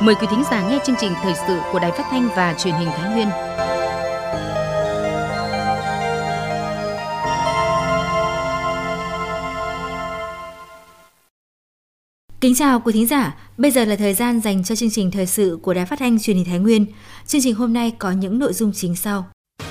Mời quý thính giả nghe chương trình thời sự của Đài Phát thanh và Truyền hình Thái Nguyên. Kính chào quý thính giả, bây giờ là thời gian dành cho chương trình thời sự của Đài Phát thanh Truyền hình Thái Nguyên. Chương trình hôm nay có những nội dung chính sau.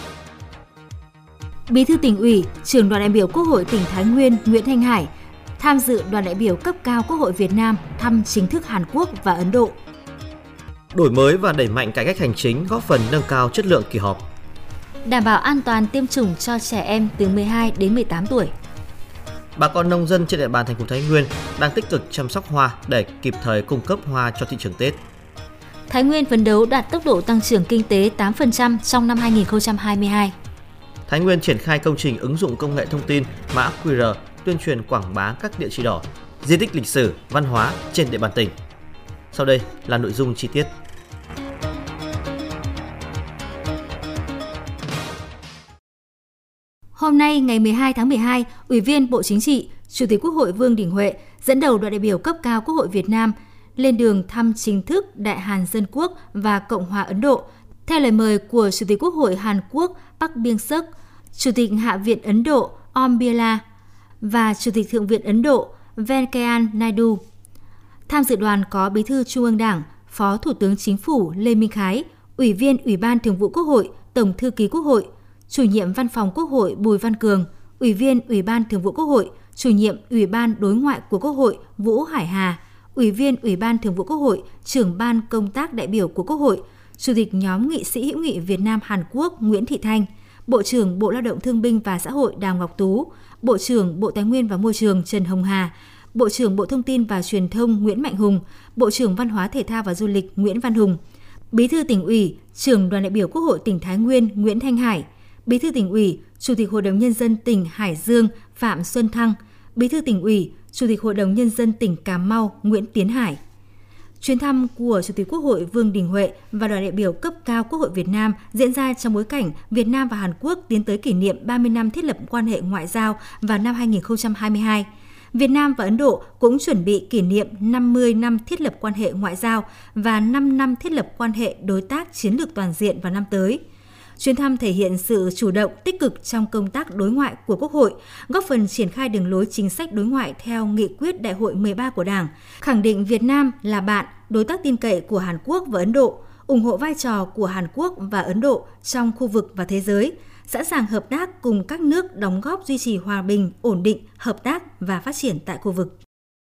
Bí thư Tỉnh ủy, Trưởng đoàn đại biểu Quốc hội tỉnh Thái Nguyên Nguyễn Thanh Hải tham dự đoàn đại biểu cấp cao Quốc hội Việt Nam thăm chính thức Hàn Quốc và Ấn Độ. Đổi mới và đẩy mạnh cải cách hành chính góp phần nâng cao chất lượng kỳ họp. Đảm bảo an toàn tiêm chủng cho trẻ em từ 12 đến 18 tuổi. Bà con nông dân trên địa bàn thành phố Thái Nguyên đang tích cực chăm sóc hoa để kịp thời cung cấp hoa cho thị trường Tết. Thái Nguyên phấn đấu đạt tốc độ tăng trưởng kinh tế 8% trong năm 2022. Thái Nguyên triển khai công trình ứng dụng công nghệ thông tin mã QR tuyên truyền quảng bá các địa chỉ đỏ, di tích lịch sử, văn hóa trên địa bàn tỉnh. Sau đây là nội dung chi tiết. Hôm nay ngày 12 tháng 12, Ủy viên Bộ Chính trị, Chủ tịch Quốc hội Vương Đình Huệ dẫn đầu đoàn đại biểu cấp cao Quốc hội Việt Nam lên đường thăm chính thức Đại Hàn Dân Quốc và Cộng hòa Ấn Độ theo lời mời của Chủ tịch Quốc hội Hàn Quốc Park Byung-suk, Chủ tịch Hạ viện Ấn Độ Om Birla và Chủ tịch Thượng viện Ấn Độ Venkaiah Naidu. Tham dự đoàn có Bí thư Trung ương Đảng, Phó Thủ tướng Chính phủ Lê Minh Khái, Ủy viên Ủy ban Thường vụ Quốc hội, Tổng thư ký Quốc hội, Chủ nhiệm Văn phòng Quốc hội Bùi Văn Cường, Ủy viên Ủy ban Thường vụ Quốc hội, Chủ nhiệm Ủy ban Đối ngoại của Quốc hội Vũ Hải Hà, Ủy viên Ủy ban Thường vụ Quốc hội, Trưởng ban Công tác đại biểu của Quốc hội, Chủ tịch nhóm nghị sĩ hữu nghị Việt Nam Hàn Quốc Nguyễn Thị Thanh, Bộ trưởng Bộ Lao động Thương binh và Xã hội Đào Ngọc Tú, Bộ trưởng Bộ Tài nguyên và Môi trường Trần Hồng Hà, Bộ trưởng Bộ Thông tin và Truyền thông Nguyễn Mạnh Hùng, Bộ trưởng Văn hóa Thể thao và Du lịch Nguyễn Văn Hùng, Bí thư Tỉnh ủy, Trưởng đoàn đại biểu Quốc hội tỉnh Thái Nguyên Nguyễn Thanh Hải, Bí thư Tỉnh ủy, Chủ tịch Hội đồng Nhân dân tỉnh Hải Dương Phạm Xuân Thăng, Bí thư Tỉnh ủy, Chủ tịch Hội đồng Nhân dân tỉnh Cà Mau Nguyễn Tiến Hải. Chuyến thăm của Chủ tịch Quốc hội Vương Đình Huệ và đoàn đại biểu cấp cao Quốc hội Việt Nam diễn ra trong bối cảnh Việt Nam và Hàn Quốc tiến tới kỷ niệm 30 năm thiết lập quan hệ ngoại giao vào năm 2022. Việt Nam và Ấn Độ cũng chuẩn bị kỷ niệm 50 năm thiết lập quan hệ ngoại giao và 5 năm thiết lập quan hệ đối tác chiến lược toàn diện vào năm tới. Chuyến thăm thể hiện sự chủ động, tích cực trong công tác đối ngoại của Quốc hội, góp phần triển khai đường lối chính sách đối ngoại theo nghị quyết Đại hội 13 của Đảng, khẳng định Việt Nam là bạn, đối tác tin cậy của Hàn Quốc và Ấn Độ, ủng hộ vai trò của Hàn Quốc và Ấn Độ trong khu vực và thế giới, sẵn sàng hợp tác cùng các nước đóng góp duy trì hòa bình, ổn định, hợp tác và phát triển tại khu vực.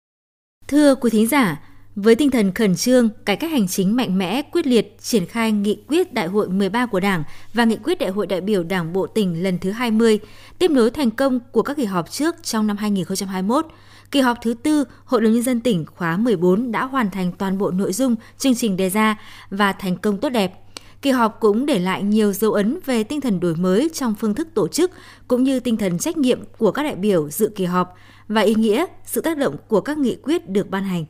Thưa quý thính giả, với tinh thần khẩn trương, cải cách hành chính mạnh mẽ, quyết liệt, triển khai nghị quyết Đại hội 13 của Đảng và nghị quyết Đại hội đại biểu Đảng bộ tỉnh lần thứ 20, tiếp nối thành công của các kỳ họp trước trong năm 2021, kỳ họp thứ 4 Hội đồng Nhân dân tỉnh khóa 14 đã hoàn thành toàn bộ nội dung chương trình đề ra và thành công tốt đẹp. Kỳ họp cũng để lại nhiều dấu ấn về tinh thần đổi mới trong phương thức tổ chức cũng như tinh thần trách nhiệm của các đại biểu dự kỳ họp và ý nghĩa sự tác động của các nghị quyết được ban hành.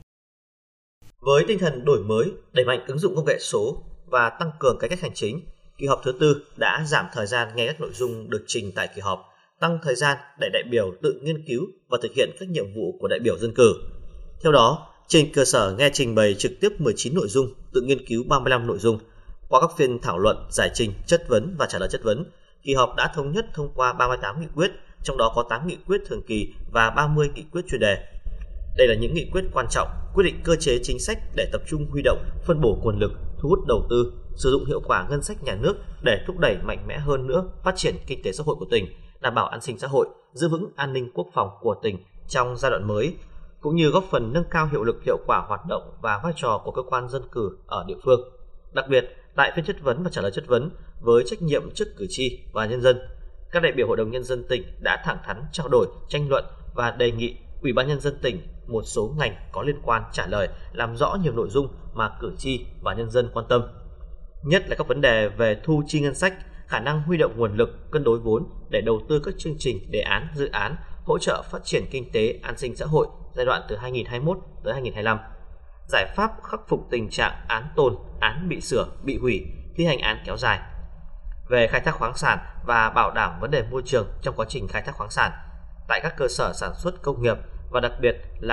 Với tinh thần đổi mới, đẩy mạnh ứng dụng công nghệ số và tăng cường cải cách hành chính, kỳ họp thứ 4 đã giảm thời gian nghe các nội dung được trình tại kỳ họp, tăng thời gian để đại biểu tự nghiên cứu và thực hiện các nhiệm vụ của đại biểu dân cử. Theo đó, trên cơ sở nghe trình bày trực tiếp 19 nội dung, tự nghiên cứu 35 nội dung, qua các phiên thảo luận, giải trình, chất vấn và trả lời chất vấn, kỳ họp đã thống nhất thông qua 38 nghị quyết, trong đó có 8 nghị quyết thường kỳ và 30 nghị quyết chuyên đề. Đây là những nghị quyết quan trọng, quyết định cơ chế chính sách để tập trung huy động, phân bổ nguồn lực, thu hút đầu tư, sử dụng hiệu quả ngân sách nhà nước để thúc đẩy mạnh mẽ hơn nữa phát triển kinh tế xã hội của tỉnh, đảm bảo an sinh xã hội, giữ vững an ninh quốc phòng của tỉnh trong giai đoạn mới, cũng như góp phần nâng cao hiệu lực hiệu quả hoạt động và vai trò của cơ quan dân cử ở địa phương. Đặc biệt, tại phiên chất vấn và trả lời chất vấn với trách nhiệm trước cử tri và nhân dân, các đại biểu Hội đồng Nhân dân tỉnh đã thẳng thắn trao đổi, tranh luận và đề nghị Ủy ban Nhân dân tỉnh một số ngành có liên quan trả lời, làm rõ nhiều nội dung mà cử tri và nhân dân quan tâm. Nhất là các vấn đề về thu chi ngân sách, khả năng huy động nguồn lực, cân đối vốn để đầu tư các chương trình, đề án, dự án hỗ trợ phát triển kinh tế, an sinh xã hội giai đoạn từ 2021 tới 2025. Giải pháp khắc phục tình trạng án tồn, án bị sửa, bị hủy, thi hành án kéo dài. Về khai thác khoáng sản và bảo đảm vấn đề môi trường trong quá trình khai thác khoáng sản tại các cơ sở sản xuất công nghiệp và đặc biệt là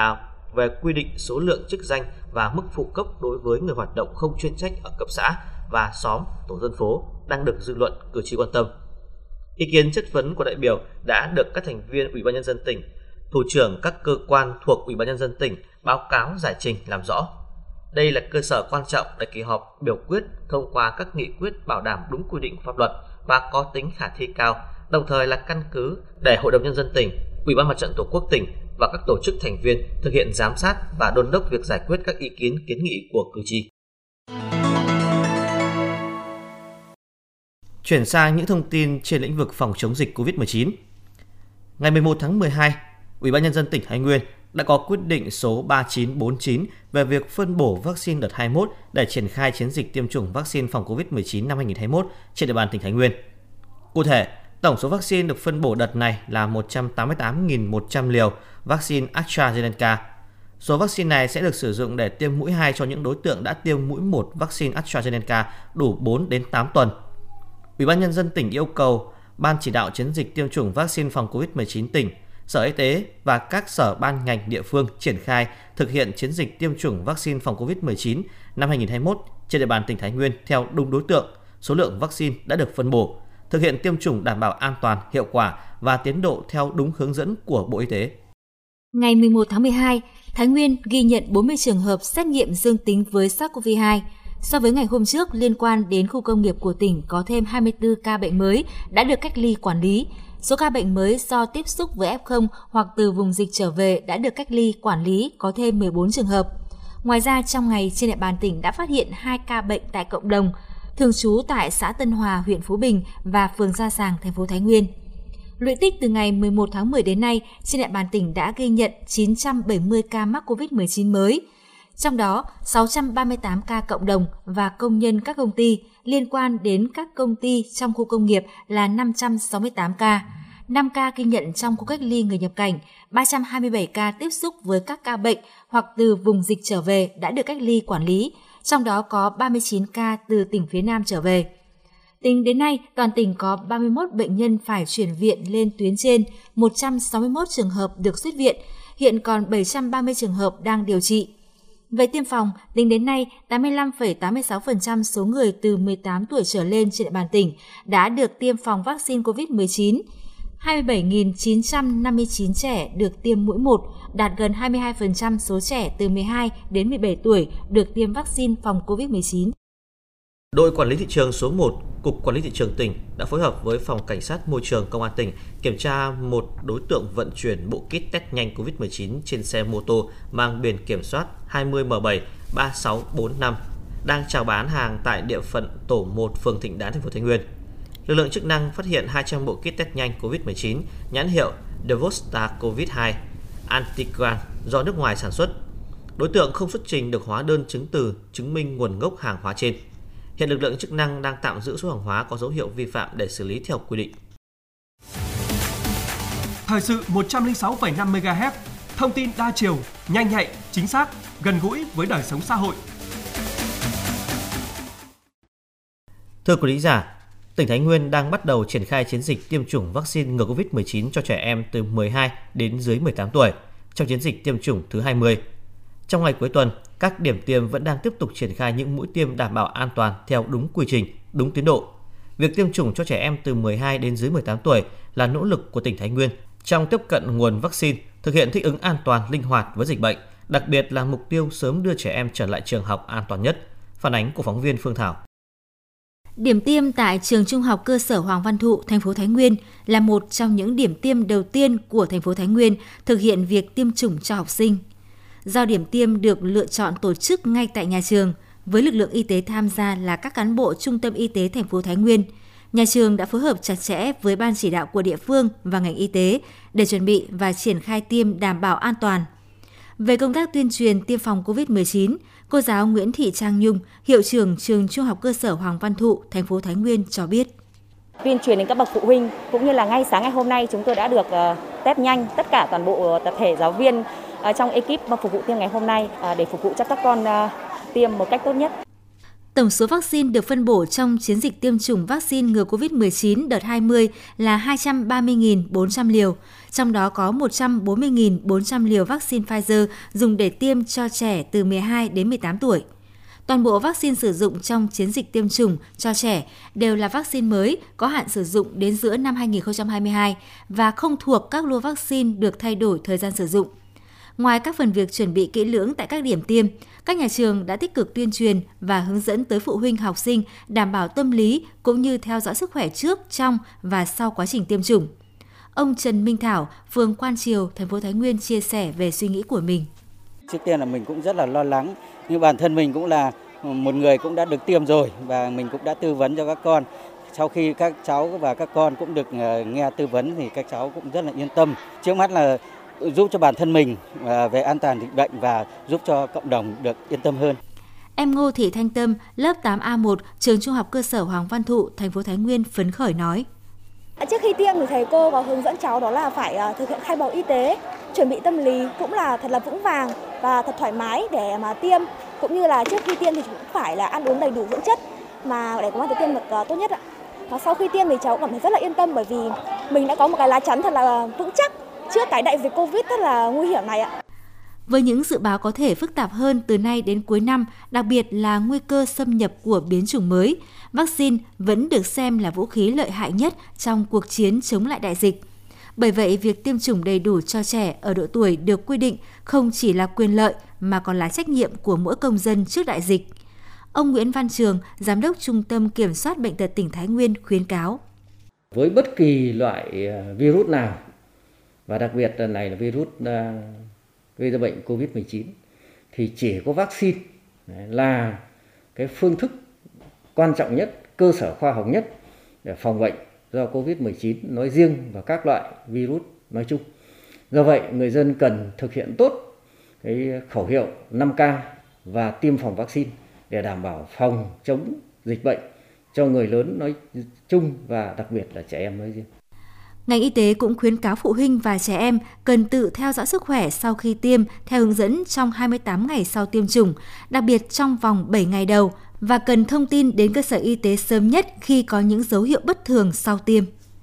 về quy định số lượng chức danh và mức phụ cấp đối với người hoạt động không chuyên trách ở cấp xã và xóm, tổ dân phố đang được dư luận cử tri quan tâm. Ý kiến chất vấn của đại biểu đã được các thành viên Ủy ban Nhân dân tỉnh, thủ trưởng các cơ quan thuộc Ủy ban Nhân dân tỉnh báo cáo giải trình làm rõ. Đây là cơ sở quan trọng để kỳ họp biểu quyết thông qua các nghị quyết bảo đảm đúng quy định pháp luật và có tính khả thi cao, đồng thời là căn cứ để Hội đồng Nhân dân tỉnh, Ủy ban Mặt trận Tổ quốc tỉnh và các tổ chức thành viên thực hiện giám sát và đôn đốc việc giải quyết các ý kiến kiến nghị của cử tri. Chuyển sang những thông tin trên lĩnh vực phòng chống dịch COVID-19. Ngày 11 tháng 12, Ủy ban Nhân dân tỉnh Thái Nguyên đã có quyết định số 3949 về việc phân bổ vaccine đợt 21 để triển khai chiến dịch tiêm chủng vaccine phòng COVID-19 năm 2021 trên địa bàn tỉnh Thái Nguyên. Cụ thể, tổng số vaccine được phân bổ đợt này là 188.100 liều vaccine AstraZeneca. Số vaccine này sẽ được sử dụng để tiêm mũi 2 cho những đối tượng đã tiêm mũi 1 vaccine AstraZeneca đủ 4 đến 8 tuần. Ủy ban Nhân dân tỉnh yêu cầu Ban chỉ đạo chiến dịch tiêm chủng vaccine phòng COVID-19 tỉnh, Sở Y tế và các sở ban ngành địa phương triển khai thực hiện chiến dịch tiêm chủng vaccine phòng COVID-19 năm 2021 trên địa bàn tỉnh Thái Nguyên theo đúng đối tượng, số lượng vaccine đã được phân bổ, thực hiện tiêm chủng đảm bảo an toàn, hiệu quả và tiến độ theo đúng hướng dẫn của Bộ Y tế. Ngày 11 tháng 12, Thái Nguyên ghi nhận 40 trường hợp xét nghiệm dương tính với SARS-CoV-2. So với ngày hôm trước, liên quan đến khu công nghiệp của tỉnh có thêm 24 ca bệnh mới đã được cách ly quản lý. Số ca bệnh mới do tiếp xúc với F0 hoặc từ vùng dịch trở về đã được cách ly quản lý có thêm 14 trường hợp. Ngoài ra, trong ngày trên địa bàn tỉnh đã phát hiện 2 ca bệnh tại cộng đồng, thường trú tại xã Tân Hòa, huyện Phú Bình và phường Gia Sàng, thành phố Thái Nguyên. Lũy tích từ ngày 11 tháng 10 đến nay, trên địa bàn tỉnh đã ghi nhận 970 ca mắc COVID-19 mới. Trong đó, 638 ca cộng đồng và công nhân các công ty liên quan đến các công ty trong khu công nghiệp là 568 ca, 5 ca ghi nhận trong khu cách ly người nhập cảnh, 327 ca tiếp xúc với các ca bệnh hoặc từ vùng dịch trở về đã được cách ly quản lý, trong đó có 39 ca từ tỉnh phía Nam trở về. Tính đến nay, toàn tỉnh có 31 bệnh nhân phải chuyển viện lên tuyến trên, 161 trường hợp được xuất viện, hiện còn 730 trường hợp đang điều trị. Về tiêm phòng, tính đến nay, 85,86% số người từ 18 tuổi trở lên trên địa bàn tỉnh đã được tiêm phòng vaccine COVID-19. 27.959 trẻ được tiêm mũi 1, đạt gần 22% số trẻ từ 12 đến 17 tuổi được tiêm vaccine phòng COVID-19. Đội Quản lý Thị trường số 1, Cục Quản lý Thị trường tỉnh đã phối hợp với Phòng Cảnh sát Môi trường Công an tỉnh kiểm tra một đối tượng vận chuyển bộ kit test nhanh COVID-19 trên xe mô tô mang biển kiểm soát 20M73645 đang chào bán hàng tại địa phận tổ 1 phường Thịnh Đán, thành phố Thái Nguyên. Lực lượng chức năng phát hiện 200 bộ kit test nhanh COVID-19 nhãn hiệu Devosta COVID-2 Antigen do nước ngoài sản xuất. Đối tượng không xuất trình được hóa đơn chứng từ chứng minh nguồn gốc hàng hóa trên. Hiện lực lượng chức năng đang tạm giữ số hàng hóa có dấu hiệu vi phạm để xử lý theo quy định. Thời sự 106,5 MHz, thông tin đa chiều, nhanh nhạy, chính xác, gần gũi với đời sống xã hội. Thưa quý vị giả, tỉnh Thái Nguyên đang bắt đầu triển khai chiến dịch tiêm chủng vaccine ngừa COVID-19 cho trẻ em từ 12 đến dưới 18 tuổi trong chiến dịch tiêm chủng thứ 20. Trong ngày cuối tuần, các điểm tiêm vẫn đang tiếp tục triển khai những mũi tiêm đảm bảo an toàn theo đúng quy trình, đúng tiến độ. Việc tiêm chủng cho trẻ em từ 12 đến dưới 18 tuổi là nỗ lực của tỉnh Thái Nguyên trong tiếp cận nguồn vaccine, thực hiện thích ứng an toàn, linh hoạt với dịch bệnh, đặc biệt là mục tiêu sớm đưa trẻ em trở lại trường học an toàn nhất. Phản ánh của phóng viên Phương Thảo. Điểm tiêm tại trường Trung học cơ sở Hoàng Văn Thụ, thành phố Thái Nguyên là một trong những điểm tiêm đầu tiên của thành phố Thái Nguyên thực hiện việc tiêm chủng cho học sinh. Do điểm tiêm được lựa chọn tổ chức ngay tại nhà trường, với lực lượng y tế tham gia là các cán bộ Trung tâm Y tế thành phố Thái Nguyên, nhà trường đã phối hợp chặt chẽ với ban chỉ đạo của địa phương và ngành y tế để chuẩn bị và triển khai tiêm đảm bảo an toàn. Về công tác tuyên truyền tiêm phòng COVID-19, cô giáo Nguyễn Thị Trang Nhung, hiệu trưởng trường Trung học cơ sở Hoàng Văn Thụ, thành phố Thái Nguyên cho biết. Tuyên truyền đến các bậc phụ huynh cũng như là ngay sáng ngày hôm nay chúng tôi đã được test nhanh tất cả toàn bộ tập thể giáo viên trong ekip phục vụ tiêm ngày hôm nay để phục vụ cho các con tiêm một cách tốt nhất. Tổng số vaccine được phân bổ trong chiến dịch tiêm chủng vaccine ngừa COVID-19 đợt 20 là 230.400 liều, trong đó có 140.400 liều vaccine Pfizer dùng để tiêm cho trẻ từ 12 đến 18 tuổi. Toàn bộ vaccine sử dụng trong chiến dịch tiêm chủng cho trẻ đều là vaccine mới có hạn sử dụng đến giữa năm 2022 và không thuộc các lô vaccine được thay đổi thời gian sử dụng. Ngoài các phần việc chuẩn bị kỹ lưỡng tại các điểm tiêm, các nhà trường đã tích cực tuyên truyền và hướng dẫn tới phụ huynh học sinh đảm bảo tâm lý cũng như theo dõi sức khỏe trước, trong và sau quá trình tiêm chủng. Ông Trần Minh Thảo, phường Quan Triều, thành phố Thái Nguyên chia sẻ về suy nghĩ của mình. Trước tiên là mình cũng rất là lo lắng, nhưng bản thân mình cũng là một người cũng đã được tiêm rồi và mình cũng đã tư vấn cho các con. Sau khi các cháu và các con cũng được nghe tư vấn thì các cháu cũng rất là yên tâm. Trước mắt là giúp cho bản thân mình về an toàn dịch bệnh và giúp cho cộng đồng được yên tâm hơn. Em Ngô Thị Thanh Tâm, lớp 8A1, trường Trung học cơ sở Hoàng Văn Thụ, thành phố Thái Nguyên phấn khởi nói. Trước khi tiêm thì thầy cô có hướng dẫn cháu đó là phải thực hiện khai báo y tế, chuẩn bị tâm lý cũng là thật là vững vàng và thật thoải mái để mà tiêm, cũng như là trước khi tiêm thì cũng phải là ăn uống đầy đủ dưỡng chất mà để có thể tiêm được tốt nhất ạ. Và sau khi tiêm thì cháu cảm thấy rất là yên tâm bởi vì mình đã có một cái lá chắn thật là vững chắc trước cái đại dịch Covid rất là nguy hiểm này ạ. Với những dự báo có thể phức tạp hơn từ nay đến cuối năm, đặc biệt là nguy cơ xâm nhập của biến chủng mới, vaccine vẫn được xem là vũ khí lợi hại nhất trong cuộc chiến chống lại đại dịch. Bởi vậy, việc tiêm chủng đầy đủ cho trẻ ở độ tuổi được quy định không chỉ là quyền lợi mà còn là trách nhiệm của mỗi công dân trước đại dịch. Ông Nguyễn Văn Trường, Giám đốc Trung tâm Kiểm soát Bệnh tật tỉnh Thái Nguyên khuyến cáo. Với bất kỳ loại virus nào, và đặc biệt lần này là virus gây ra bệnh COVID-19, thì chỉ có vaccine là cái phương thức quan trọng nhất, cơ sở khoa học nhất để phòng bệnh do COVID-19 nói riêng và các loại virus nói chung. Do vậy, người dân cần thực hiện tốt cái khẩu hiệu 5K và tiêm phòng vaccine để đảm bảo phòng chống dịch bệnh cho người lớn nói chung và đặc biệt là trẻ em nói riêng. Ngành y tế cũng khuyến cáo phụ huynh và trẻ em cần tự theo dõi sức khỏe sau khi tiêm theo hướng dẫn trong 28 ngày sau tiêm chủng, đặc biệt trong vòng 7 ngày đầu, và cần thông tin đến cơ sở y tế sớm nhất khi có những dấu hiệu bất thường sau tiêm.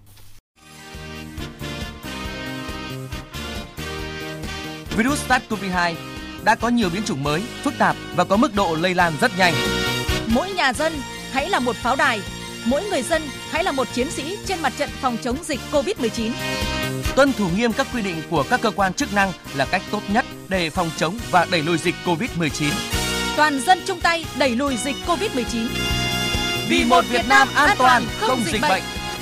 Virus SARS-CoV-2 đã có nhiều biến chủng mới, phức tạp và có mức độ lây lan rất nhanh. Mỗi nhà dân hãy là một pháo đài, mỗi người dân hãy là một chiến sĩ trên mặt trận phòng chống dịch COVID-19. Tuân thủ nghiêm các quy định của các cơ quan chức năng là cách tốt nhất để phòng chống và đẩy lùi dịch COVID-19. Toàn dân chung tay đẩy lùi dịch COVID-19. Vì một Việt Nam an toàn, không dịch bệnh.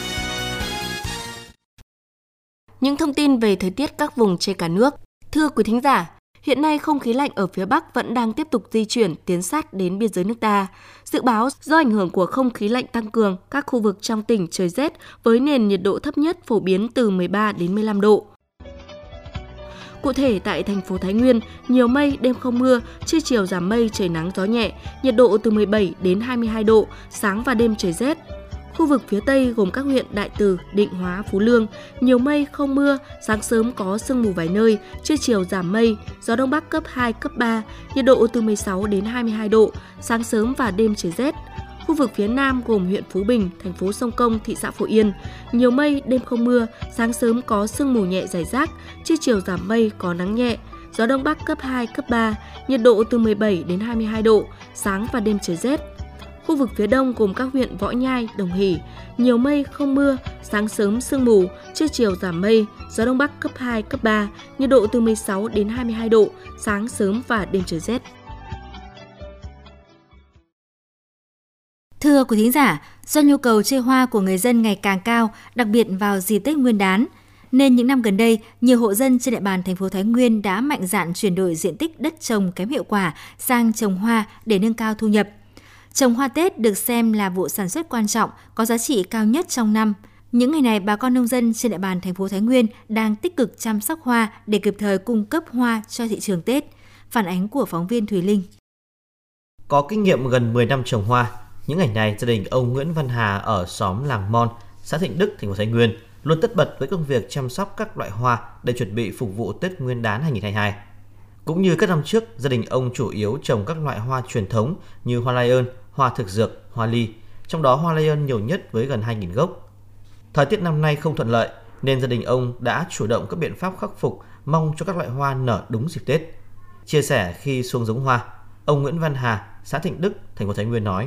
Những thông tin về thời tiết các vùng trên cả nước. Thưa quý thính giả, hiện nay không khí lạnh ở phía Bắc vẫn đang tiếp tục di chuyển tiến sát đến biên giới nước ta. Dự báo do ảnh hưởng của không khí lạnh tăng cường, các khu vực trong tỉnh trời rét với nền nhiệt độ thấp nhất phổ biến từ 13 đến 15 độ. Cụ thể tại thành phố Thái Nguyên, nhiều mây, đêm không mưa, trưa chiều giảm mây, trời nắng gió nhẹ, nhiệt độ từ 17 đến 22 độ, sáng và đêm trời rét. Khu vực phía Tây gồm các huyện Đại Từ, Định Hóa, Phú Lương, nhiều mây, không mưa, sáng sớm có sương mù vài nơi, trưa chiều giảm mây, gió Đông Bắc cấp 2, cấp 3, nhiệt độ từ 16 đến 22 độ, sáng sớm và đêm trời rét. Khu vực phía Nam gồm huyện Phú Bình, thành phố Sông Công, thị xã Phổ Yên, nhiều mây, đêm không mưa, sáng sớm có sương mù nhẹ rải rác, trưa chiều giảm mây, có nắng nhẹ, gió Đông Bắc cấp 2, cấp 3, nhiệt độ từ 17 đến 22 độ, sáng và đêm trời rét. Khu vực phía Đông gồm các huyện Võ Nhai, Đồng Hỷ, nhiều mây, không mưa, sáng sớm sương mù, trưa chiều giảm mây, gió Đông Bắc cấp 2, cấp 3, nhiệt độ từ 16 đến 22 độ, sáng sớm và đêm trời rét. Thưa quý thính giả, do nhu cầu chơi hoa của người dân ngày càng cao, đặc biệt vào dịp Tết Nguyên đán, nên những năm gần đây, nhiều hộ dân trên địa bàn thành phố Thái Nguyên đã mạnh dạn chuyển đổi diện tích đất trồng kém hiệu quả sang trồng hoa để nâng cao thu nhập. Trồng hoa Tết được xem là vụ sản xuất quan trọng, có giá trị cao nhất trong năm. Những ngày này, bà con nông dân trên địa bàn thành phố Thái Nguyên đang tích cực chăm sóc hoa để kịp thời cung cấp hoa cho thị trường Tết. Phản ánh của phóng viên Thùy Linh. Có kinh nghiệm gần 10 năm trồng hoa, những ngày này gia đình ông Nguyễn Văn Hà ở xóm Làng Mon, xã Thịnh Đức, thành phố Thái Nguyên luôn tất bật với công việc chăm sóc các loại hoa để chuẩn bị phục vụ Tết Nguyên đán 2022. Cũng như các năm trước, gia đình ông chủ yếu trồng các loại hoa truyền thống như hoa lai ơn, hoa thực dược, hoa ly, trong đó hoa lion nhiều nhất với gần 2.000 gốc. Thời tiết năm nay không thuận lợi nên gia đình ông đã chủ động các biện pháp khắc phục, mong cho các loại hoa nở đúng dịp Tết. Chia sẻ khi xuống giống hoa, ông Nguyễn Văn Hà, xã Thịnh Đức, thành phố Thái Nguyên nói: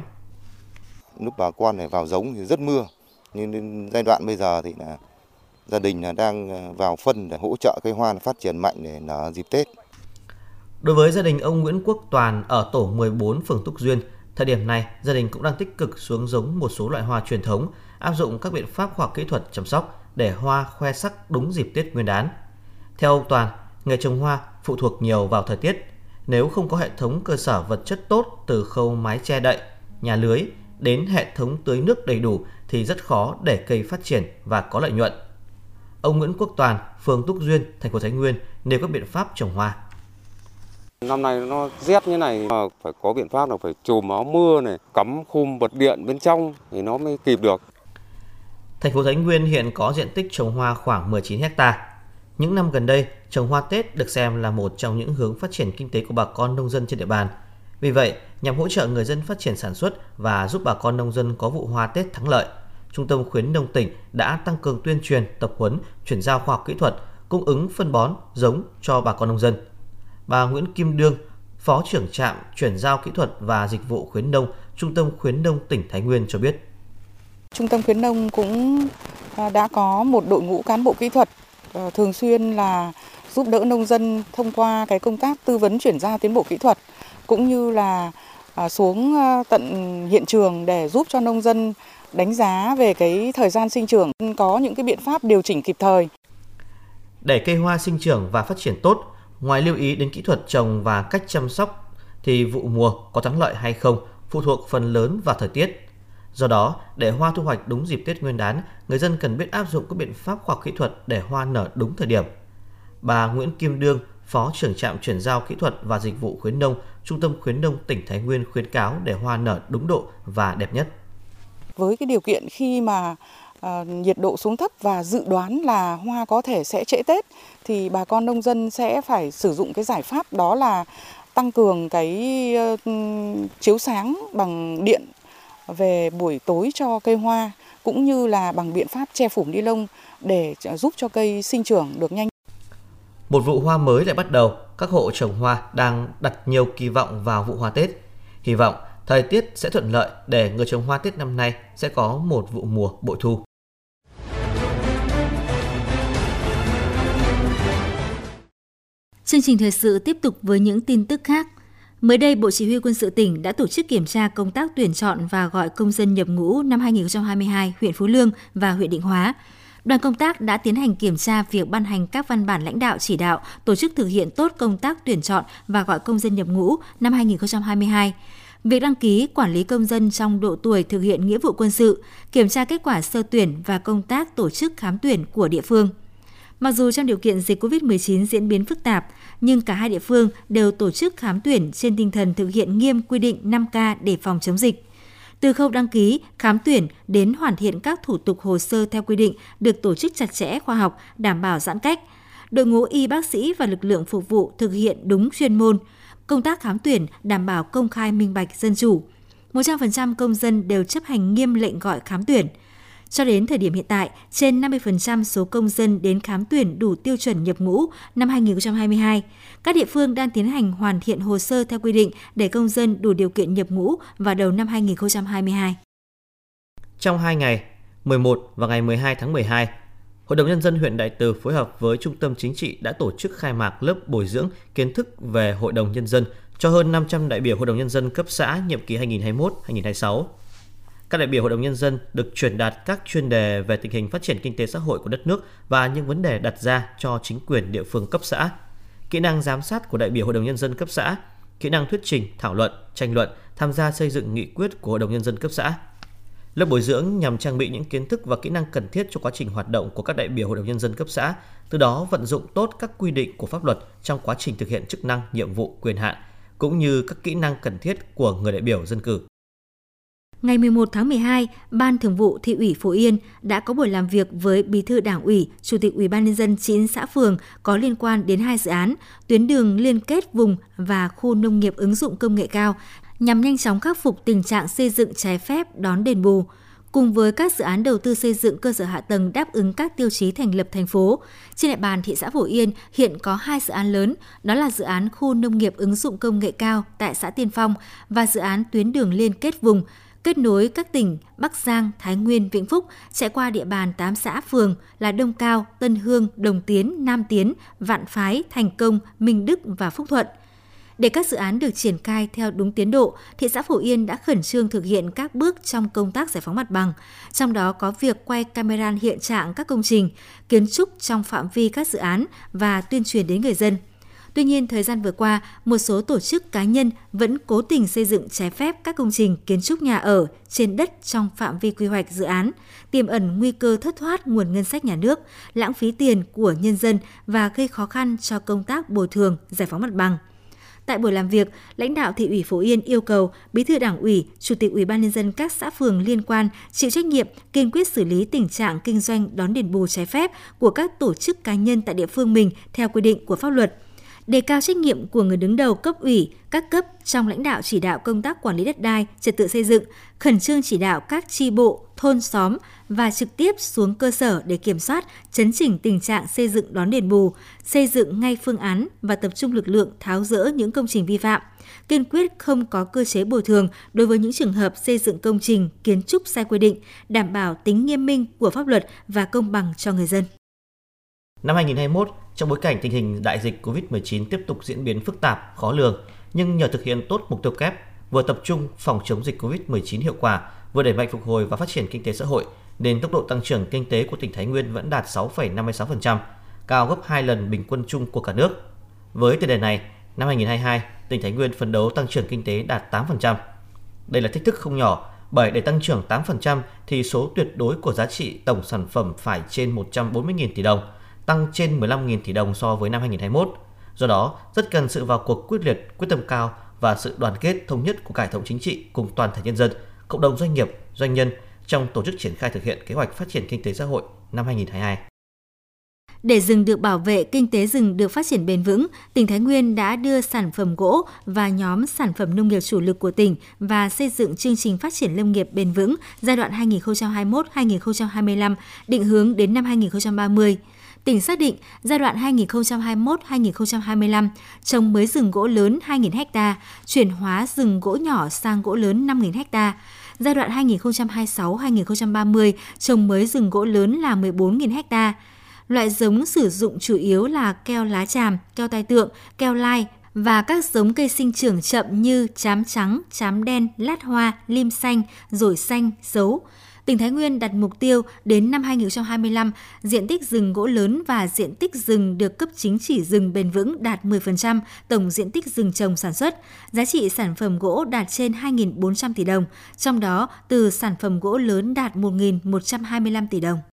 Lúc bà con này vào giống thì rất mưa, nhưng đến giai đoạn bây giờ thì là gia đình đang vào phân để hỗ trợ cây hoa phát triển mạnh để nở dịp Tết. Đối với gia đình ông Nguyễn Quốc Toàn ở tổ 14 phường Túc Duyên, thời điểm này gia đình cũng đang tích cực xuống giống một số loại hoa truyền thống, áp dụng các biện pháp khoa học kỹ thuật chăm sóc để hoa khoe sắc đúng dịp Tết Nguyên đán. Theo ông Toàn, nghề trồng hoa phụ thuộc nhiều vào thời tiết. Nếu không có hệ thống cơ sở vật chất tốt từ khâu mái che đậy, nhà lưới đến hệ thống tưới nước đầy đủ thì rất khó để cây phát triển và có lợi nhuận. Ông Nguyễn Quốc Toàn, phường Túc Duyên, thành phố Thái Nguyên nêu các biện pháp trồng hoa. Năm nay nó rét như này phải có biện pháp là phải chùm áo mưa này, cắm khung bật điện bên trong thì nó mới kịp được. Thành phố Thái Nguyên hiện có diện tích trồng hoa khoảng 19 ha. Những năm gần đây, trồng hoa Tết được xem là một trong những hướng phát triển kinh tế của bà con nông dân trên địa bàn. Vì vậy, nhằm hỗ trợ người dân phát triển sản xuất và giúp bà con nông dân có vụ hoa Tết thắng lợi, Trung tâm khuyến nông tỉnh đã tăng cường tuyên truyền, tập huấn, chuyển giao khoa học kỹ thuật, cung ứng phân bón, giống cho bà con nông dân. Bà Nguyễn Kim Đương, Phó trưởng trạm chuyển giao kỹ thuật và dịch vụ khuyến nông, Trung tâm khuyến nông tỉnh Thái Nguyên cho biết. Trung tâm khuyến nông cũng đã có một đội ngũ cán bộ kỹ thuật thường xuyên là giúp đỡ nông dân thông qua cái công tác tư vấn chuyển giao tiến bộ kỹ thuật, cũng như là xuống tận hiện trường để giúp cho nông dân đánh giá về cái thời gian sinh trưởng, có những cái biện pháp điều chỉnh kịp thời. Để cây hoa sinh trưởng và phát triển tốt, ngoài lưu ý đến kỹ thuật trồng và cách chăm sóc thì vụ mùa có thắng lợi hay không phụ thuộc phần lớn vào thời tiết. Do đó, để hoa thu hoạch đúng dịp Tết Nguyên đán, người dân cần biết áp dụng các biện pháp khoa học kỹ thuật để hoa nở đúng thời điểm. Bà Nguyễn Kim Đương, Phó trưởng trạm chuyển giao kỹ thuật và dịch vụ khuyến nông, Trung tâm khuyến nông tỉnh Thái Nguyên khuyến cáo để hoa nở đúng độ và đẹp nhất. Với cái điều kiện khi mà nhiệt độ xuống thấp và dự đoán là hoa có thể sẽ trễ Tết thì bà con nông dân sẽ phải sử dụng cái giải pháp đó là tăng cường cái chiếu sáng bằng điện về buổi tối cho cây hoa, cũng như là bằng biện pháp che phủ ni lông để giúp cho cây sinh trưởng được nhanh. Một vụ hoa mới lại bắt đầu, các hộ trồng hoa đang đặt nhiều kỳ vọng vào vụ hoa Tết. Hy vọng thời tiết sẽ thuận lợi để người trồng hoa Tết năm nay sẽ có một vụ mùa bội thu. Chương trình thời sự tiếp tục với những tin tức khác. Mới đây, Bộ Chỉ huy Quân sự tỉnh đã tổ chức kiểm tra công tác tuyển chọn và gọi công dân nhập ngũ năm 2022 huyện Phú Lương và huyện Định Hóa. Đoàn công tác đã tiến hành kiểm tra việc ban hành các văn bản lãnh đạo chỉ đạo tổ chức thực hiện tốt công tác tuyển chọn và gọi công dân nhập ngũ năm 2022. Việc đăng ký quản lý công dân trong độ tuổi thực hiện nghĩa vụ quân sự, kiểm tra kết quả sơ tuyển và công tác tổ chức khám tuyển của địa phương. Mặc dù trong điều kiện dịch COVID-19 diễn biến phức tạp, nhưng cả hai địa phương đều tổ chức khám tuyển trên tinh thần thực hiện nghiêm quy định 5K để phòng chống dịch. Từ khâu đăng ký, khám tuyển đến hoàn thiện các thủ tục hồ sơ theo quy định được tổ chức chặt chẽ, khoa học, đảm bảo giãn cách. Đội ngũ y bác sĩ và lực lượng phục vụ thực hiện đúng chuyên môn. Công tác khám tuyển đảm bảo công khai, minh bạch, dân chủ. 100% công dân đều chấp hành nghiêm lệnh gọi khám tuyển. Cho đến thời điểm hiện tại, trên 50% số công dân đến khám tuyển đủ tiêu chuẩn nhập ngũ năm 2022. Các địa phương đang tiến hành hoàn thiện hồ sơ theo quy định để công dân đủ điều kiện nhập ngũ vào đầu năm 2022. Trong 2 ngày, 11 và ngày 12 tháng 12, Hội đồng Nhân dân huyện Đại Từ phối hợp với Trung tâm Chính trị đã tổ chức khai mạc lớp bồi dưỡng kiến thức về Hội đồng Nhân dân cho hơn 500 đại biểu Hội đồng Nhân dân cấp xã nhiệm kỳ 2021-2026. Các đại biểu Hội đồng Nhân dân được truyền đạt các chuyên đề về tình hình phát triển kinh tế xã hội của đất nước và những vấn đề đặt ra cho chính quyền địa phương cấp xã, kỹ năng giám sát của đại biểu Hội đồng Nhân dân cấp xã, kỹ năng thuyết trình, thảo luận, tranh luận, tham gia xây dựng nghị quyết của Hội đồng Nhân dân cấp xã. Lớp bồi dưỡng nhằm trang bị những kiến thức và kỹ năng cần thiết cho quá trình hoạt động của các đại biểu Hội đồng Nhân dân cấp xã, từ đó vận dụng tốt các quy định của pháp luật trong quá trình thực hiện chức năng, nhiệm vụ, quyền hạn, cũng như các kỹ năng cần thiết của người đại biểu dân cử. Ngày 11 tháng 12, Ban Thường vụ Thị ủy Phú Yên đã có buổi làm việc với Bí thư Đảng ủy, Chủ tịch Ủy ban Nhân dân 9 xã phường có liên quan đến 2 dự án tuyến đường liên kết vùng và khu nông nghiệp ứng dụng công nghệ cao nhằm nhanh chóng khắc phục tình trạng xây dựng trái phép đón đền bù. Cùng với các dự án đầu tư xây dựng cơ sở hạ tầng đáp ứng các tiêu chí thành lập thành phố, trên địa bàn thị xã Phổ Yên hiện có 2 dự án lớn, đó là dự án khu nông nghiệp ứng dụng công nghệ cao tại xã Tiên Phong và dự án tuyến đường liên kết vùng, kết nối các tỉnh Bắc Giang, Thái Nguyên, Vĩnh Phúc chạy qua địa bàn 8 xã phường là Đông Cao, Tân Hương, Đồng Tiến, Nam Tiến, Vạn Phái, Thành Công, Minh Đức và Phúc Thuận. Để các dự án được triển khai theo đúng tiến độ, thị xã Phổ Yên đã khẩn trương thực hiện các bước trong công tác giải phóng mặt bằng, trong đó có việc quay camera hiện trạng các công trình, kiến trúc trong phạm vi các dự án và tuyên truyền đến người dân. Tuy nhiên, thời gian vừa qua, một số tổ chức cá nhân vẫn cố tình xây dựng trái phép các công trình kiến trúc nhà ở trên đất trong phạm vi quy hoạch dự án, tiềm ẩn nguy cơ thất thoát nguồn ngân sách nhà nước, lãng phí tiền của nhân dân và gây khó khăn cho công tác bồi thường, giải phóng mặt bằng. Tại buổi làm việc, lãnh đạo thị ủy Phổ Yên yêu cầu Bí thư Đảng ủy, Chủ tịch Ủy ban nhân dân các xã phường liên quan chịu trách nhiệm, kiên quyết xử lý tình trạng kinh doanh đón đền bù trái phép của các tổ chức cá nhân tại địa phương mình theo quy định của pháp luật. Đề cao trách nhiệm của người đứng đầu cấp ủy, các cấp trong lãnh đạo chỉ đạo công tác quản lý đất đai, trật tự xây dựng, khẩn trương chỉ đạo các chi bộ, thôn xóm và trực tiếp xuống cơ sở để kiểm soát, chấn chỉnh tình trạng xây dựng đón đền bù, xây dựng ngay phương án và tập trung lực lượng tháo dỡ những công trình vi phạm. Kiên quyết không có cơ chế bồi thường đối với những trường hợp xây dựng công trình, kiến trúc sai quy định, đảm bảo tính nghiêm minh của pháp luật và công bằng cho người dân. Năm 2021, trong bối cảnh tình hình đại dịch COVID-19 tiếp tục diễn biến phức tạp, khó lường, nhưng nhờ thực hiện tốt mục tiêu kép, vừa tập trung phòng chống dịch COVID-19 hiệu quả, vừa đẩy mạnh phục hồi và phát triển kinh tế xã hội, nên tốc độ tăng trưởng kinh tế của tỉnh Thái Nguyên vẫn đạt 6,56%, cao gấp 2 lần bình quân chung của cả nước. Với tiền đề này, năm 2022, tỉnh Thái Nguyên phấn đấu tăng trưởng kinh tế đạt 8%. Đây là thách thức không nhỏ, bởi để tăng trưởng 8% thì số tuyệt đối của giá trị tổng sản phẩm phải trên 140.000 tỷ đồng, tăng trên 15.000 tỷ đồng so với năm 2021. Do đó, rất cần sự vào cuộc quyết liệt, quyết tâm cao và sự đoàn kết thống nhất của cả hệ thống chính trị cùng toàn thể nhân dân, cộng đồng doanh nghiệp, doanh nhân trong tổ chức triển khai thực hiện kế hoạch phát triển kinh tế xã hội năm 2022. Để rừng được bảo vệ, kinh tế rừng được phát triển bền vững, tỉnh Thái Nguyên đã đưa sản phẩm gỗ và nhóm sản phẩm nông nghiệp chủ lực của tỉnh và xây dựng chương trình phát triển lâm nghiệp bền vững giai đoạn 2021-2025, định hướng đến năm 2030. Tỉnh xác định giai đoạn 2021-2025 trồng mới rừng gỗ lớn 2.000 ha, chuyển hóa rừng gỗ nhỏ sang gỗ lớn 5.000 ha. Giai đoạn 2026-2030 trồng mới rừng gỗ lớn là 14.000 ha. Loại giống sử dụng chủ yếu là keo lá tràm, keo tai tượng, keo lai và các giống cây sinh trưởng chậm như trám trắng, trám đen, lát hoa, lim xanh, dổi xanh, sấu. Tỉnh Thái Nguyên đặt mục tiêu đến năm 2025, diện tích rừng gỗ lớn và diện tích rừng được cấp chứng chỉ rừng bền vững đạt 10% tổng diện tích rừng trồng sản xuất, giá trị sản phẩm gỗ đạt trên 2.400 tỷ đồng, trong đó từ sản phẩm gỗ lớn đạt 1.125 tỷ đồng.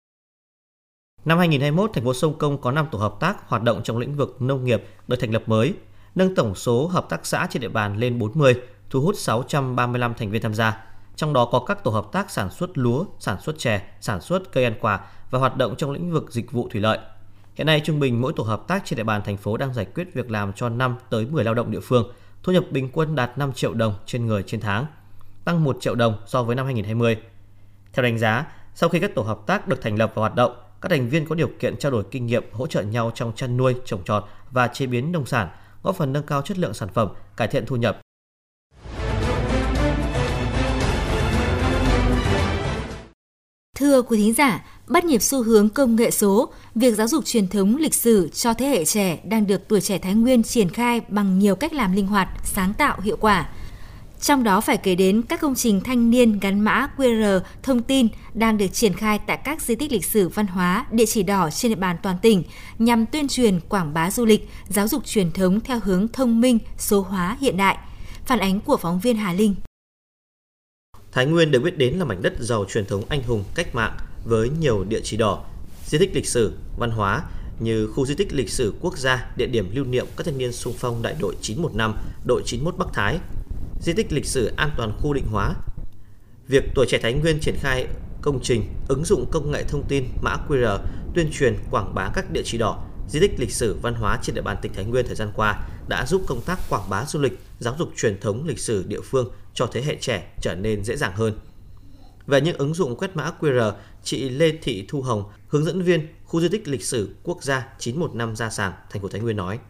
Năm 2021, thành phố Sông Công có 5 tổ hợp tác hoạt động trong lĩnh vực nông nghiệp được thành lập mới, nâng tổng số hợp tác xã trên địa bàn lên 40, thu hút 635 thành viên tham gia. Trong đó có các tổ hợp tác sản xuất lúa, sản xuất chè, sản xuất cây ăn quả và hoạt động trong lĩnh vực dịch vụ thủy lợi. Hiện nay, trung bình mỗi tổ hợp tác trên địa bàn thành phố đang giải quyết việc làm cho 5 tới 10 lao động địa phương, thu nhập bình quân đạt 5 triệu đồng trên người trên tháng, tăng 1 triệu đồng so với năm 2020. Theo đánh giá, sau khi các tổ hợp tác được thành lập và hoạt động, các thành viên có điều kiện trao đổi kinh nghiệm, hỗ trợ nhau trong chăn nuôi, trồng trọt và chế biến nông sản, góp phần nâng cao chất lượng sản phẩm, cải thiện thu nhập. Thưa quý thính giả, bắt nhịp xu hướng công nghệ số, việc giáo dục truyền thống lịch sử cho thế hệ trẻ đang được tuổi trẻ Thái Nguyên triển khai bằng nhiều cách làm linh hoạt, sáng tạo, hiệu quả. Trong đó phải kể đến các công trình thanh niên gắn mã QR thông tin đang được triển khai tại các di tích lịch sử văn hóa, địa chỉ đỏ trên địa bàn toàn tỉnh nhằm tuyên truyền, quảng bá du lịch, giáo dục truyền thống theo hướng thông minh, số hóa, hiện đại. Phản ánh của phóng viên Hà Linh. Thái Nguyên được biết đến là mảnh đất giàu truyền thống anh hùng cách mạng với nhiều địa chỉ đỏ, di tích lịch sử, văn hóa như khu di tích lịch sử quốc gia, địa điểm lưu niệm các thanh niên xung phong đại đội 915, đội 91 Bắc Thái, di tích lịch sử an toàn khu Định Hóa. Việc tuổi trẻ Thái Nguyên triển khai công trình ứng dụng công nghệ thông tin mã QR tuyên truyền quảng bá các địa chỉ đỏ di tích lịch sử văn hóa trên địa bàn tỉnh Thái Nguyên thời gian qua đã giúp công tác quảng bá du lịch, giáo dục truyền thống lịch sử địa phương cho thế hệ trẻ trở nên dễ dàng hơn. Về những ứng dụng quét mã QR, chị Lê Thị Thu Hồng, hướng dẫn viên khu di tích lịch sử quốc gia 915 Gia Sàng, thành phố Thái Nguyên nói: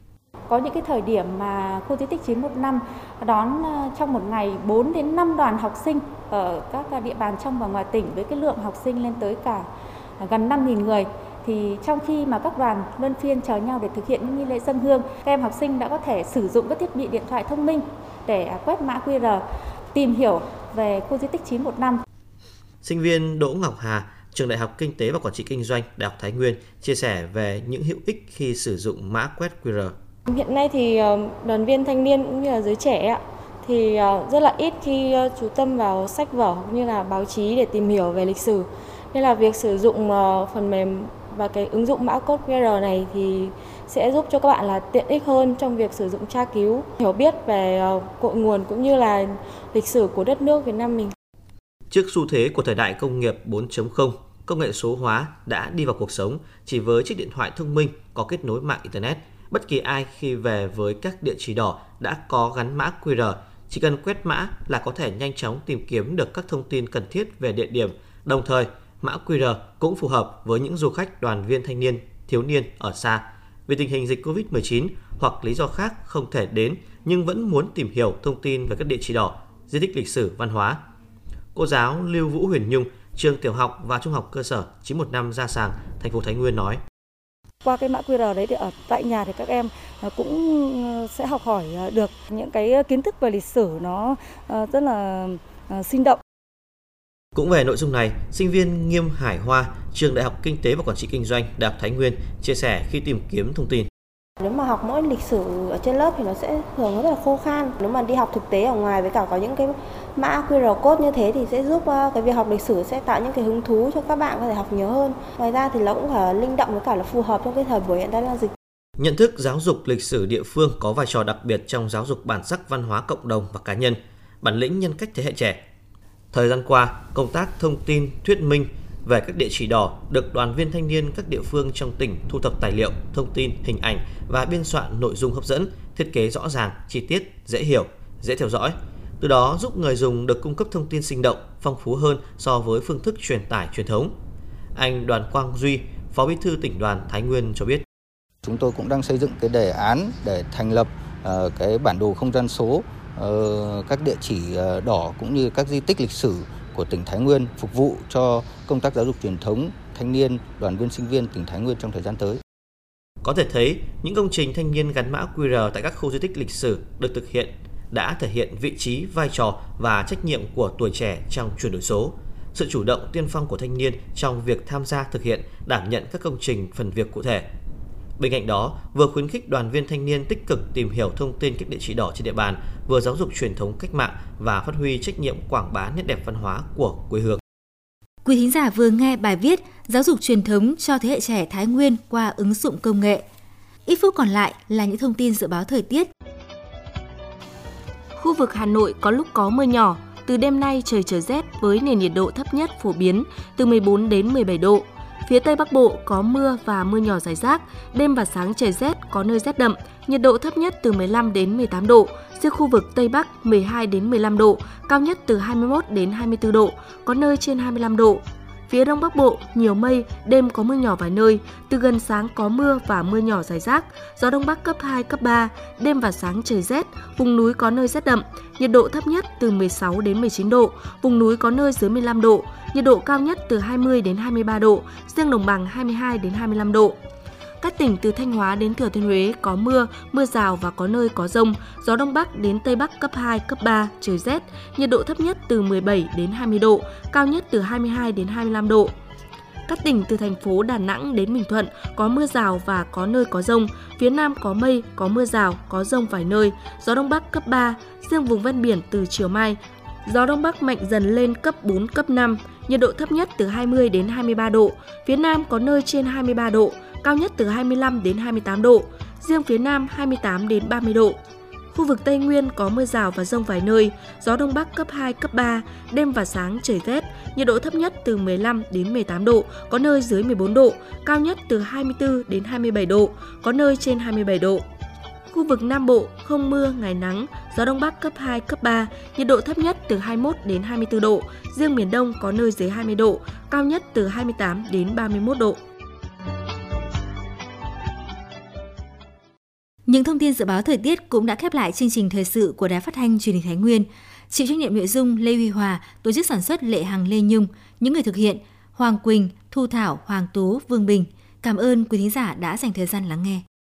Có những cái thời điểm mà khu di tích 915 đón trong một ngày 4 đến 5 đoàn học sinh ở các địa bàn trong và ngoài tỉnh với cái lượng học sinh lên tới cả gần 5.000 người. Thì trong khi mà các đoàn luân phiên chờ nhau để thực hiện những nghi lễ dâng hương, các em học sinh đã có thể sử dụng các thiết bị điện thoại thông minh để quét mã QR, tìm hiểu về khu di tích 915. Sinh viên Đỗ Ngọc Hà, Trường Đại học Kinh tế và Quản trị Kinh doanh, Đại học Thái Nguyên chia sẻ về những hữu ích khi sử dụng mã quét QR. Hiện nay thì đoàn viên thanh niên cũng như là giới trẻ thì rất là ít khi chú tâm vào sách vở cũng như là báo chí để tìm hiểu về lịch sử. Nên là việc sử dụng phần mềm và cái ứng dụng mã code QR này thì sẽ giúp cho các bạn là tiện ích hơn trong việc sử dụng tra cứu, hiểu biết về cội nguồn cũng như là lịch sử của đất nước Việt Nam mình. Trước xu thế của thời đại công nghiệp 4.0, công nghệ số hóa đã đi vào cuộc sống. Chỉ với chiếc điện thoại thông minh có kết nối mạng Internet, bất kỳ ai khi về với các địa chỉ đỏ đã có gắn mã QR, chỉ cần quét mã là có thể nhanh chóng tìm kiếm được các thông tin cần thiết về địa điểm. Đồng thời, mã QR cũng phù hợp với những du khách, đoàn viên thanh niên, thiếu niên ở xa vì tình hình dịch Covid-19 hoặc lý do khác không thể đến nhưng vẫn muốn tìm hiểu thông tin về các địa chỉ đỏ, di tích lịch sử văn hóa. Cô giáo Lưu Vũ Huyền Nhung, trường tiểu học và trung học cơ sở 915 Gia Sàng, thành phố Thái Nguyên nói: Qua cái mã QR đấy thì ở tại nhà thì các em cũng sẽ học hỏi được những cái kiến thức về lịch sử nó rất là sinh động. Cũng về nội dung này, sinh viên Nghiêm Hải Hoa, trường Đại học Kinh tế và Quản trị Kinh doanh, Đại học Thái Nguyên chia sẻ khi tìm kiếm thông tin. Nếu mà học mỗi lịch sử ở trên lớp thì nó sẽ thường rất là khô khan. Nếu mà đi học thực tế ở ngoài với cả có những cái mã QR code như thế thì sẽ giúp cái việc học lịch sử sẽ tạo những cái hứng thú cho các bạn có thể học nhiều hơn. Ngoài ra thì nó cũng phải linh động với cả là phù hợp trong cái thời buổi hiện tại đang dịch. Nhận thức giáo dục lịch sử địa phương có vai trò đặc biệt trong giáo dục bản sắc văn hóa cộng đồng và cá nhân, bản lĩnh nhân cách thế hệ trẻ. Thời gian qua, công tác thông tin, thuyết minh về các địa chỉ đỏ được đoàn viên thanh niên các địa phương trong tỉnh thu thập tài liệu, thông tin, hình ảnh và biên soạn nội dung hấp dẫn, thiết kế rõ ràng, chi tiết, dễ hiểu, dễ theo dõi. Từ đó giúp người dùng được cung cấp thông tin sinh động, phong phú hơn so với phương thức truyền tải truyền thống. Anh Đoàn Quang Duy, Phó Bí thư tỉnh đoàn Thái Nguyên cho biết: Chúng tôi cũng đang xây dựng cái đề án để thành lập cái bản đồ không gian số các địa chỉ đỏ cũng như các di tích lịch sử của tỉnh Thái Nguyên phục vụ cho công tác giáo dục truyền thống, thanh niên, đoàn viên sinh viên tỉnh Thái Nguyên trong thời gian tới. Có thể thấy, những công trình thanh niên gắn mã QR tại các khu di tích lịch sử được thực hiện đã thể hiện vị trí, vai trò và trách nhiệm của tuổi trẻ trong chuyển đổi số, sự chủ động tiên phong của thanh niên trong việc tham gia thực hiện, đảm nhận các công trình phần việc cụ thể. Bên cạnh đó, vừa khuyến khích đoàn viên thanh niên tích cực tìm hiểu thông tin các địa chỉ đỏ trên địa bàn, vừa giáo dục truyền thống cách mạng và phát huy trách nhiệm quảng bá nét đẹp văn hóa của quê hương. Quý thính giả vừa nghe bài viết Giáo dục truyền thống cho thế hệ trẻ Thái Nguyên qua ứng dụng công nghệ. Ít phút còn lại là những thông tin dự báo thời tiết. Khu vực Hà Nội có lúc có mưa nhỏ, từ đêm nay trời trở rét với nền nhiệt độ thấp nhất phổ biến từ 14 đến 17 độ. Phía Tây Bắc Bộ có mưa và mưa nhỏ rải rác, đêm và sáng trời rét, có nơi rét đậm, nhiệt độ thấp nhất từ 15 đến 18 độ, riêng khu vực Tây Bắc 12 đến 15 độ, cao nhất từ 21 đến 24 độ, có nơi trên 25 độ. Phía Đông Bắc Bộ nhiều mây, đêm có mưa nhỏ vài nơi, từ gần sáng có mưa và mưa nhỏ rải rác, gió Đông Bắc cấp 2, cấp 3, đêm và sáng trời rét, vùng núi có nơi rét đậm, nhiệt độ thấp nhất từ 16 đến 19 độ, vùng núi có nơi dưới 15 độ, nhiệt độ cao nhất từ 20 đến 23 độ, riêng đồng bằng 22 đến 25 độ. Các tỉnh từ Thanh Hóa đến Thừa Thiên Huế có mưa, mưa rào và có nơi có dông, gió Đông Bắc đến Tây Bắc cấp 2, cấp 3, trời rét, nhiệt độ thấp nhất từ 17 đến 20 độ, cao nhất từ 22 đến 25 độ. Các tỉnh từ thành phố Đà Nẵng đến Bình Thuận có mưa rào và có nơi có dông, phía Nam có mây, có mưa rào, có dông vài nơi, gió Đông Bắc cấp 3, riêng vùng ven biển từ chiều mai, gió Đông Bắc mạnh dần lên cấp 4, cấp 5, nhiệt độ thấp nhất từ 20 đến 23 độ, phía Nam có nơi trên 23 độ, cao nhất từ 25 đến 28 độ, riêng phía Nam 28 đến 30 độ. Khu vực Tây Nguyên có mưa rào và dông vài nơi, gió Đông Bắc cấp 2, cấp 3, đêm và sáng trời rét, nhiệt độ thấp nhất từ 15 đến 18 độ, có nơi dưới 14 độ, cao nhất từ 24 đến 27 độ, có nơi trên 27 độ. Khu vực Nam Bộ không mưa, ngày nắng, gió Đông Bắc cấp 2, cấp 3, nhiệt độ thấp nhất từ 21 đến 24 độ, riêng miền Đông có nơi dưới 20 độ, cao nhất từ 28 đến 31 độ. Những thông tin dự báo thời tiết cũng đã khép lại chương trình thời sự của Đài Phát thanh Truyền hình Thái Nguyên. Chịu trách nhiệm nội dung Lê Huy Hòa, tổ chức sản xuất Lệ Hằng, Lê Nhung, những người thực hiện Hoàng Quỳnh, Thu Thảo, Hoàng Tú, Vương Bình. Cảm ơn quý thính giả đã dành thời gian lắng nghe.